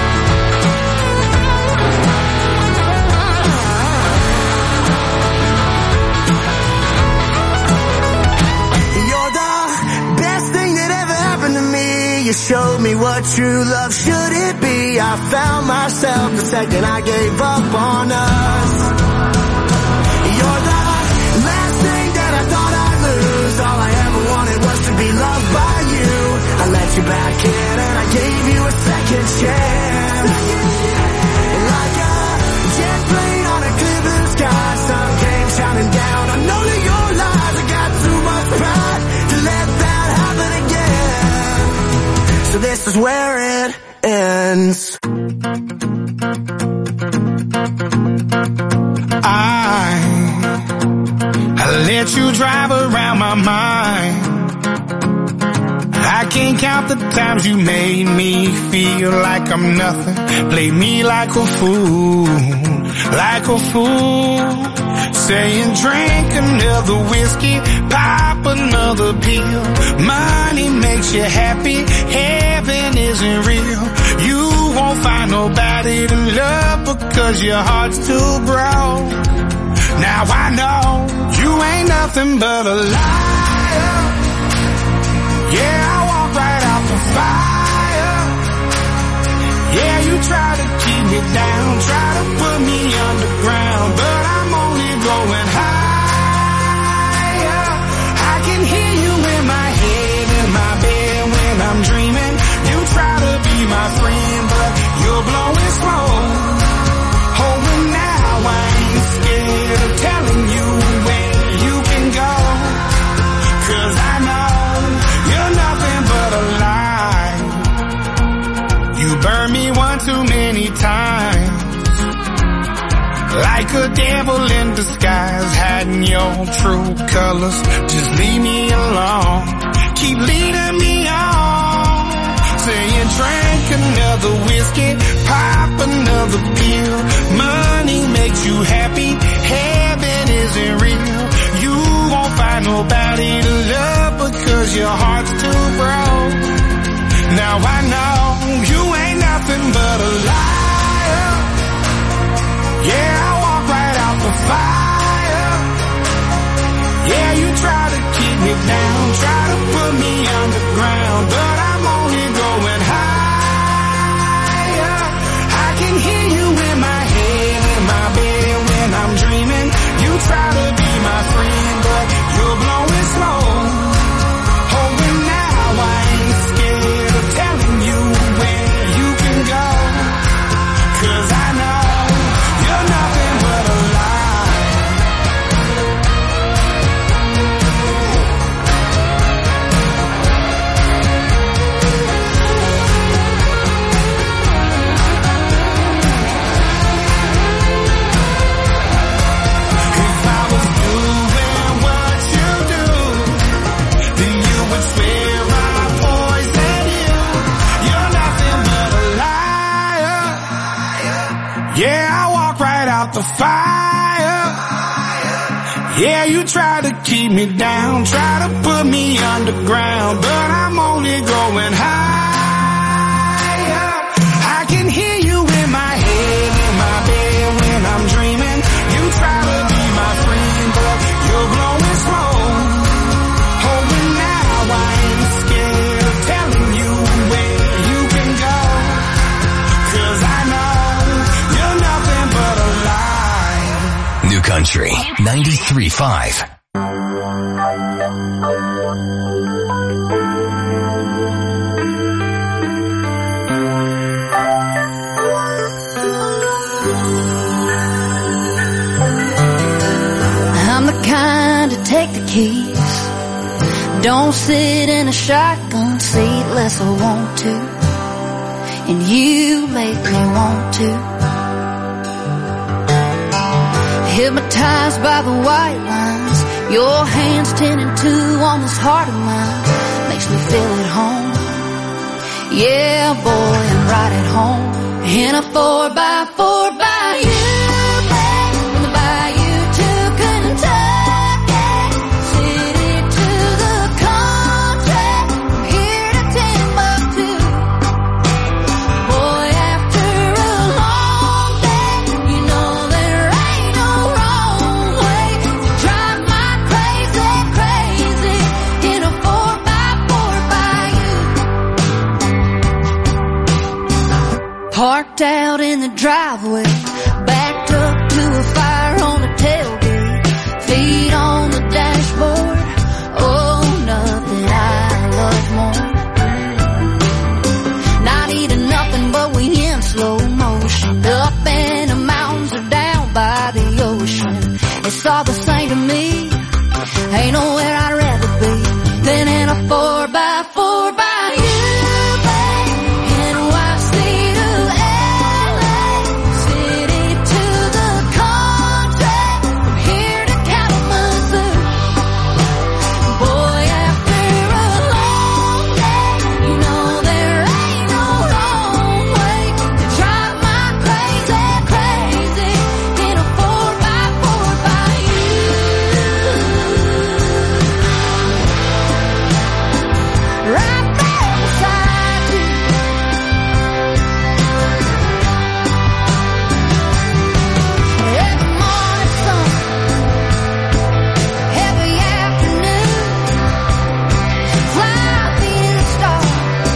[SPEAKER 3] You showed me what true love should it be. I found myself the second I gave up on us. You're the last thing that I thought I'd lose. All I ever wanted was to be loved by you. I let you back in and I gave you a second chance. Like a jet plane on a clear blue sky, sun came shining down on all of your lies. I got too much pride to let that happen again. So this is where it ends.
[SPEAKER 9] I, I let you drive around my mind. I can't count the times you made me feel like I'm nothing. Play me like a fool, like a fool. Saying drink another whiskey, pop another pill. Money makes you happy, heaven isn't real. You won't find nobody to love because your heart's too broke. Now I know you ain't nothing but a liar. Yeah, I walk right out the fire. Yeah, you try to keep me down, try to put me underground, but I'm only going higher. I can hear you in my head, in my bed when I'm dreaming. You try to be my friend, but you're blowing smoke. Oh, and now I ain't scared of telling you where you can go, 'cause I know you're nothing but a lie. You burned me one too many times, like a devil in disguise, hiding your true colors. Just leave me alone, keep leading me on. Saying drink another whiskey, pop another pill. Money makes you happy, heaven isn't real. You won't find nobody to love because your heart's too broke. Now I know you ain't nothing but a liar. Yeah, I walk right out the fire. Yeah, you try to keep me down, try to put me underground, but I'm only going higher. I can hear you in my head. like the fire. Yeah, you try to keep me down, try to put me underground, but I'm only going higher. I can hear you in my head, in my bed when I'm dreaming. You try to be my friend, but you're blowing smoke. Oh, but now I ain't scared of telling you where you can go, 'cause I know you're nothing but a lie.
[SPEAKER 2] New Country ninety-three point five.
[SPEAKER 11] I'm the kind to take the keys, don't sit in a shotgun seat unless I want to, and you make me want to. Hypnotized by the white lines, your hands ten and two on this heart of mine, makes me feel at home. Yeah, boy, I'm right at home in a four by four by you, babe, from the bayou to Kentucky, city to the country, from here to Timbuktu. Boy, after a long day, you know there ain't no wrong way to drive my crazy, crazy in a four by four by you. Parked out in the driveway, backed up to a fire on the tailgate, feet on the dashboard. Oh, nothing I love more. Not eating nothing, but we in slow motion, up in the mountains or down by the ocean. It's all the same to me, ain't nowhere I'd rather be than in a four by four by you, babe. N Y C to L A, city to the country, from here to Kalamazoo. Boy, after a long day, you know there ain't no wrong way to drive my crazy, crazy in a four by four by you. Right there beside you. Every morning sun, every afternoon, fly me to the stars,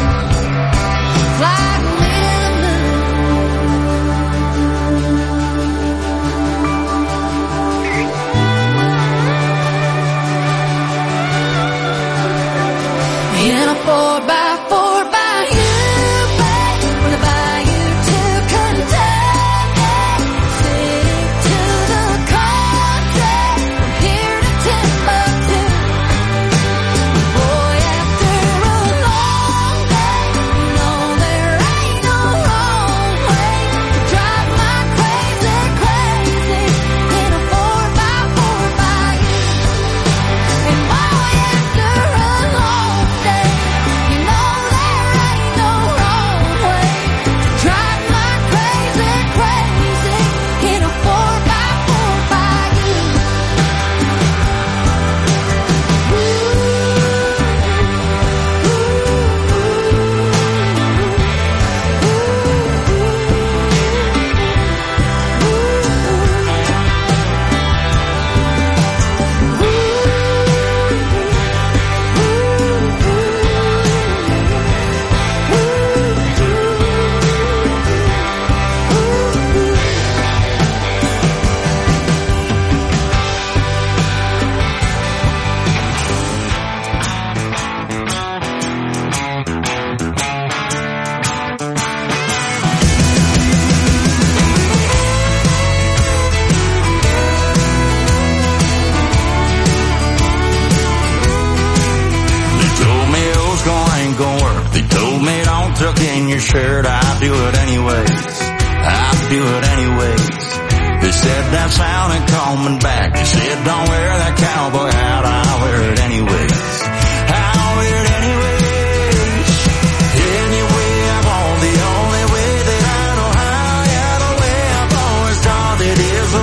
[SPEAKER 11] fly me to the moon. In a four by four by you, babe, from the bayou to Kentucky, city to the country, from here to Timbuktu. Boy, after a long day, you know there ain't no wrong way to drive my crazy, crazy in a four by four by you. And boy, after a long day, you know there ain't no wrong way to drive my crazy, crazy in a four by four by you.
[SPEAKER 19] They told me Oscar ain't gonna work. They told me don't tuck in your shirt. I'll do it anyways. I'll do it anyways. They said that sounded coming back. They said don't wear that cowboy hat. I'll wear it anyways. I'll wear it anyways. Anyway, I'm on the only way that I know how. Yeah, the way I've always thought it is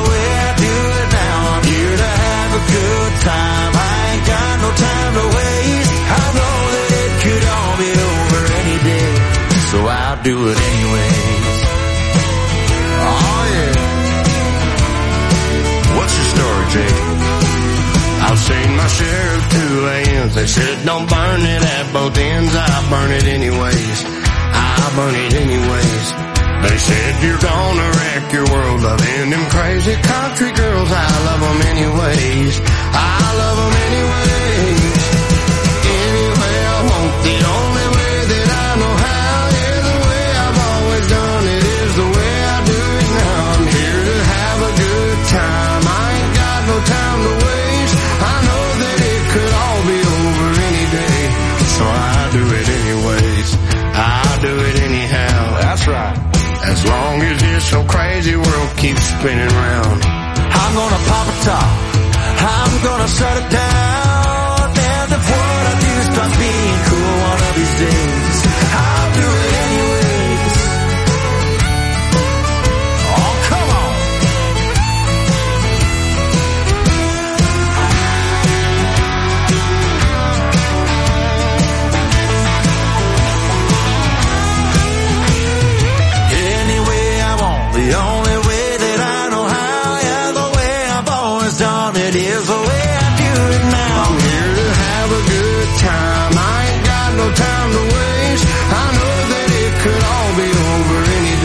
[SPEAKER 3] They said don't burn it at both ends, I burn it anyways. I burn it anyways. They said you're gonna wreck your world loving them crazy country girls. I love them anyways. I love them anyways. Anyway I want, the only way that I know how. Yeah, the way I've always done it is the way I do it now. I'm here to have a good time. I ain't got no time to waste. I know that it could all be over any day, so I do it anyways. I do it anyhow. That's right. As long as this so crazy world keeps spinning round.
[SPEAKER 13] I'm gonna pop a top. I'm gonna shut it down. And if what I do stops being cool one of these days, I'll do it anyways. Oh, come on. Any way I want, the only